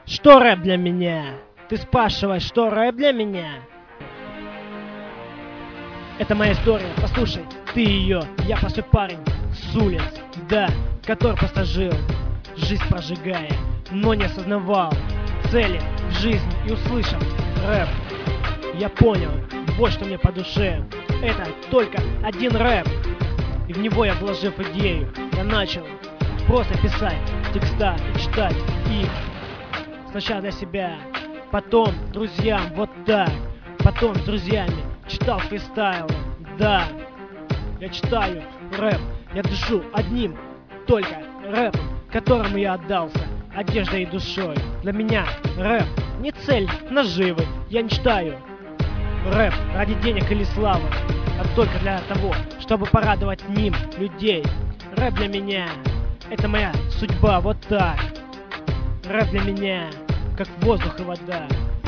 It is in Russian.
Что рэп для меня? Ты спрашиваешь, что рэп для меня? Это моя история, послушай, ты ее. Я простой парень с улиц, да, который просто жил, жизнь прожигая, но не осознавал цели в жизни. И услышав рэп, я понял, вот что мне по душе. Это только один рэп, и в него я, вложив идею, я начал просто писать текста и читать их. Сначала для себя, потом друзьям, вот так. Потом с друзьями читал фристайлы, да. Я читаю рэп, я дышу одним только рэпом, которому я отдался одеждой и душой. Для меня рэп не цель наживы, я не читаю рэп ради денег или славы, а только для того, чтобы порадовать ним людей. Рэп для меня — это моя судьба, вот так. Рэп для меня — как воздух и вода.